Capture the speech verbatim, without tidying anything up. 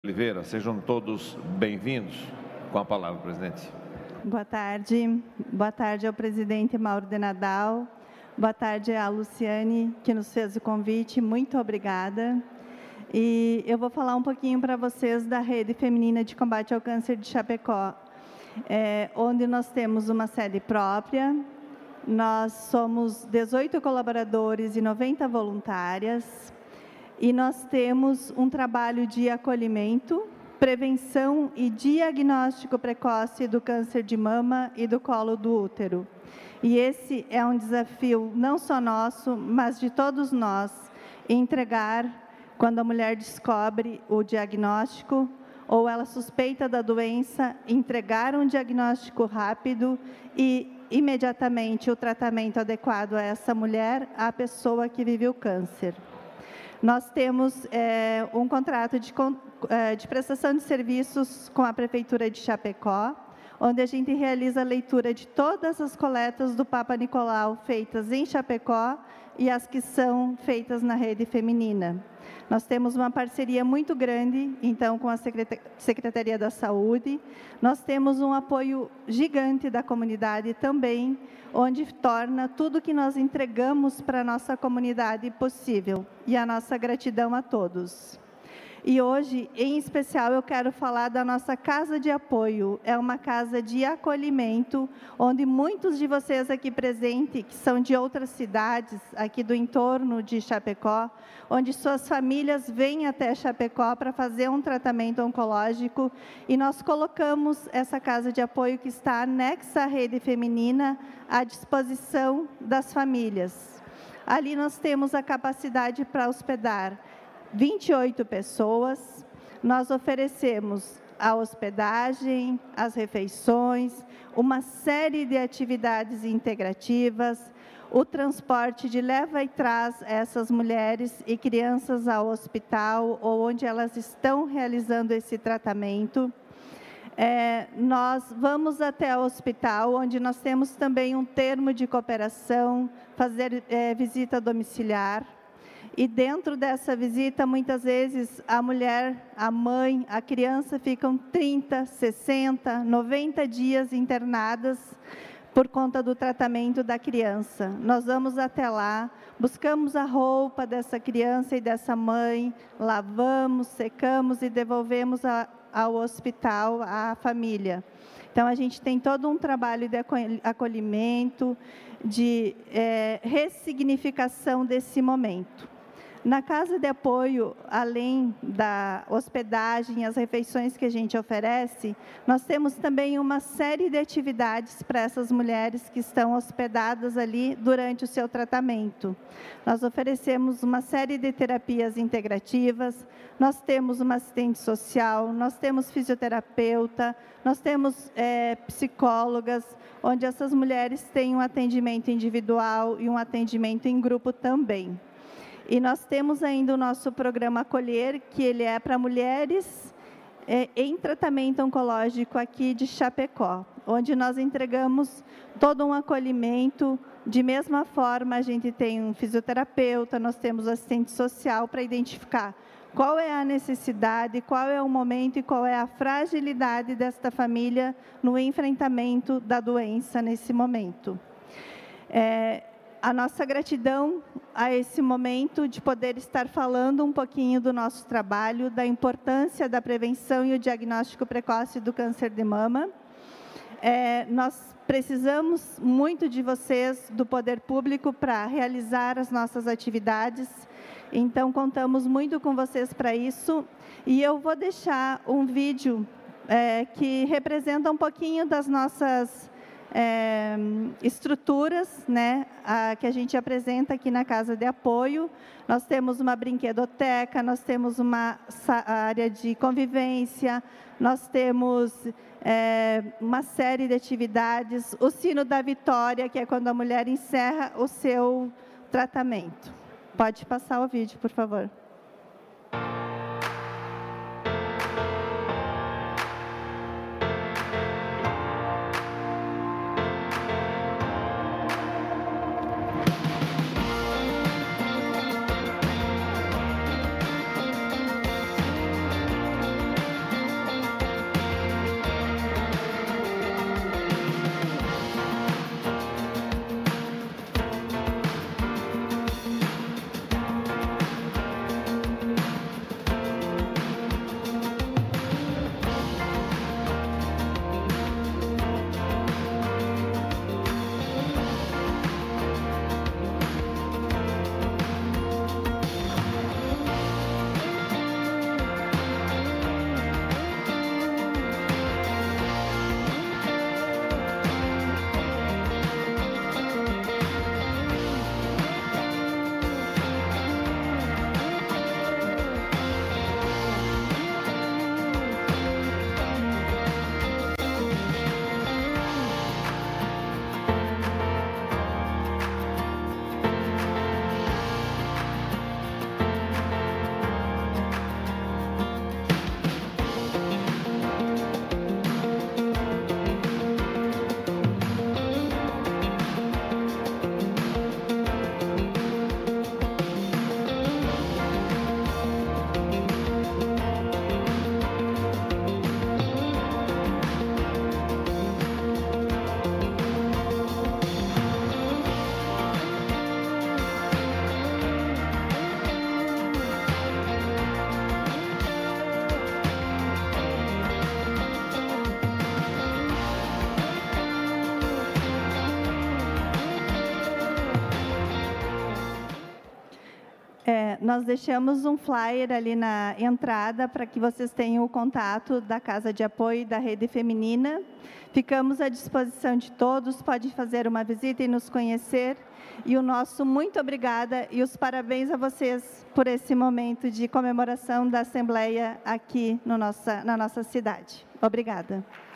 Oliveira, sejam todos bem-vindos. Com a palavra, presidente. Boa tarde. Boa tarde ao presidente Mauro de Nadal. Boa tarde à Luciane, que nos fez o convite. Muito obrigada. E eu vou falar um pouquinho para vocês da Rede Feminina de Combate ao Câncer de Chapecó, é, onde nós temos uma sede própria. Nós somos dezoito colaboradores e noventa voluntárias. E nós temos um trabalho de acolhimento, prevenção e diagnóstico precoce do câncer de mama e do colo do útero. E esse é um desafio não só nosso, mas de todos nós, entregar, quando a mulher descobre o diagnóstico ou ela suspeita da doença, entregar um diagnóstico rápido e imediatamente o tratamento adequado a essa mulher, à pessoa que vive o câncer. Nós temos é, um contrato de, de prestação de serviços com a Prefeitura de Chapecó, onde a gente realiza a leitura de todas as coletas do Papa Nicolau feitas em Chapecó e as que são feitas na rede feminina. Nós temos uma parceria muito grande, então, com a Secretaria da Saúde. Nós temos um apoio gigante da comunidade também, onde torna tudo que nós entregamos para a nossa comunidade possível. E a nossa gratidão a todos. E hoje, em especial, eu quero falar da nossa Casa de Apoio. É uma casa de acolhimento, onde muitos de vocês aqui presentes, que são de outras cidades, aqui do entorno de Chapecó, onde suas famílias vêm até Chapecó para fazer um tratamento oncológico, e nós colocamos essa Casa de Apoio, que está anexa à rede feminina, à disposição das famílias. Ali nós temos a capacidade para hospedar vinte e oito pessoas. Nós oferecemos a hospedagem, as refeições, uma série de atividades integrativas, o transporte de leva e traz essas mulheres e crianças ao hospital ou onde elas estão realizando esse tratamento. É, nós vamos até o hospital, onde nós temos também um termo de cooperação, fazer é, visita domiciliar. E dentro dessa visita, muitas vezes, a mulher, a mãe, a criança ficam trinta, sessenta, noventa dias internadas por conta do tratamento da criança. Nós vamos até lá, buscamos a roupa dessa criança e dessa mãe, lavamos, secamos e devolvemos a, ao hospital, à família. Então, a gente tem todo um trabalho de acolhimento, de é, ressignificação desse momento. Na Casa de Apoio, além da hospedagem e as refeições que a gente oferece, nós temos também uma série de atividades para essas mulheres que estão hospedadas ali durante o seu tratamento. Nós oferecemos uma série de terapias integrativas, nós temos uma assistente social, nós temos fisioterapeuta, nós temos é, psicólogas, onde essas mulheres têm um atendimento individual e um atendimento em grupo também. E nós temos ainda o nosso programa Acolher, que ele é para mulheres é, em tratamento oncológico aqui de Chapecó, onde nós entregamos todo um acolhimento. De mesma forma, a gente tem um fisioterapeuta, nós temos assistente social para identificar qual é a necessidade, qual é o momento e qual é a fragilidade desta família no enfrentamento da doença nesse momento. É, A nossa gratidão a esse momento de poder estar falando um pouquinho do nosso trabalho, da importância da prevenção e o diagnóstico precoce do câncer de mama. É, nós precisamos muito de vocês, do poder público, para realizar as nossas atividades. Então, contamos muito com vocês para isso. E eu vou deixar um vídeo é, que representa um pouquinho das nossas É, estruturas, né, a, que a gente apresenta aqui na Casa de Apoio. Nós temos uma brinquedoteca, nós temos uma área de convivência, nós temos é, uma série de atividades, o sino da vitória, que é quando a mulher encerra o seu tratamento. Pode passar o vídeo, por favor. nós deixamos um flyer ali na entrada para que vocês tenham o contato da Casa de Apoio da Rede Feminina. Ficamos à disposição de todos, pode fazer uma visita e nos conhecer. E o nosso muito obrigada e os parabéns a vocês por esse momento de comemoração da Assembleia aqui no nossa, na nossa cidade. Obrigada.